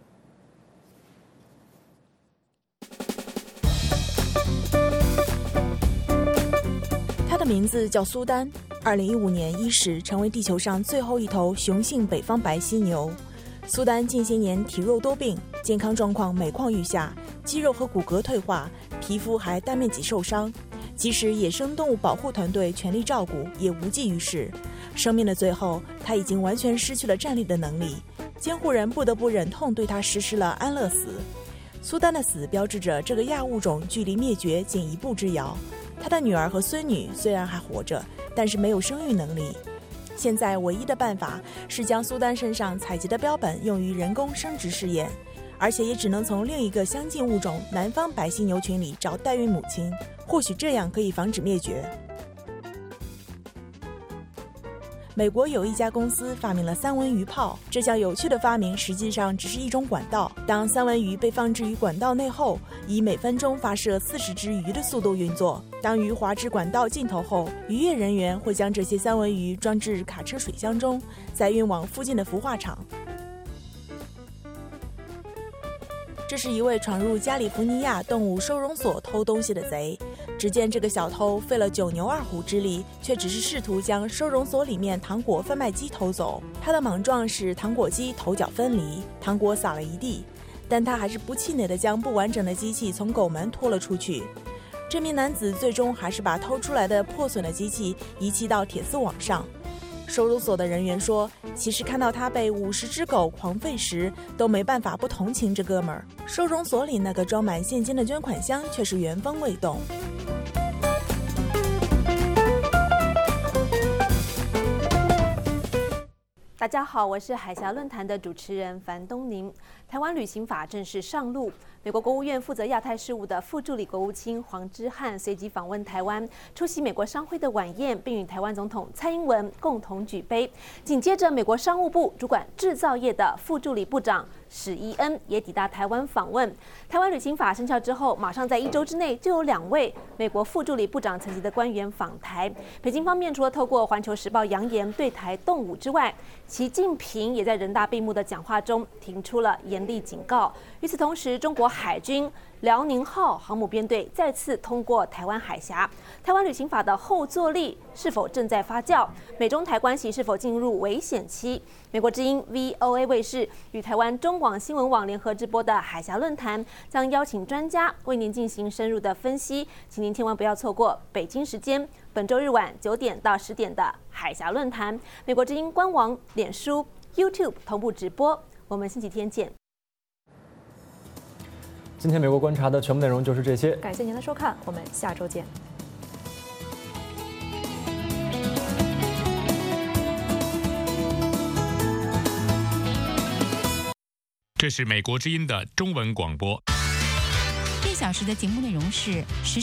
他的名字叫苏丹，2015年伊始成为地球上最后一头雄性北方白犀牛。苏丹近些年体弱多病，健康状况每况愈下，肌肉和骨骼退化，皮肤还大面积受伤。即使野生动物保护团队全力照顾，也无济于事。生命的最后，他已经完全失去了站立的能力，监护人不得不忍痛对他实施了安乐死。苏丹的死标志着这个亚物种距离灭绝仅一步之遥。他的女儿和孙女虽然还活着，但是没有生育能力。现在唯一的办法是将苏丹身上采集的标本用于人工生殖试验，而且也只能从另一个相近物种南方白犀牛群里找代孕母亲，或许这样可以防止灭绝。美国有一家公司发明了三文鱼炮，这项有趣的发明实际上只是一种管道。当三文鱼被放置于管道内后，以每分钟发射40只鱼的速度运作。当鱼滑至管道尽头后，渔业人员会将这些三文鱼装至卡车水箱中，再运往附近的孵化场。这是一位闯入加利福尼亚动物收容所偷东西的贼。只见这个小偷费了9牛2虎之力，却只是试图将收容所里面糖果贩卖机偷走。他的莽撞使糖果机头脚分离，糖果洒了一地，但他还是不气馁地将不完整的机器从狗门拖了出去。这名男子最终还是把偷出来的破损的机器遗弃到铁丝网上。收容所的人员说，其实看到他被50只狗狂吠时，都没办法不同情这哥们儿。收容所里那个装满现金的捐款箱却是原封未动。 大家好，我是海峡论坛的主持人樊东宁。台湾旅行法正式上路，美国国务院负责亚太事务的副助理国务卿黄之汉随即访问台湾，出席美国商会的晚宴，并与台湾总统蔡英文共同举杯。紧接着，美国商务部主管制造业的副助理部长史伊恩也抵达台湾访问。台湾旅行法生效之后，马上在1周之内就有2位美国副助理部长层级的官员访台。北京方面除了透过《环球时报》扬言对台动武之外，习近平也在人大闭幕的讲话中提出了严厉警告。与此同时，中国海军辽宁号航母编队再次通过台湾海峡。台湾旅行法的后坐力是否正在发酵？美中台关系是否进入危险期？美国之音 VOA 卫视与台湾中广新闻网联合直播的海峡论坛，将邀请专家为您进行深入的分析，请您千万不要错过北京时间本周日晚9点到10点的海峡论坛。美国之音官网、脸书、YouTube 同步直播。我们星期天见。 今天美国观察的全部内容就是这些， 感谢您的收看，我们下周见。 这是美国之音的中文广播。 1小时的节目内容是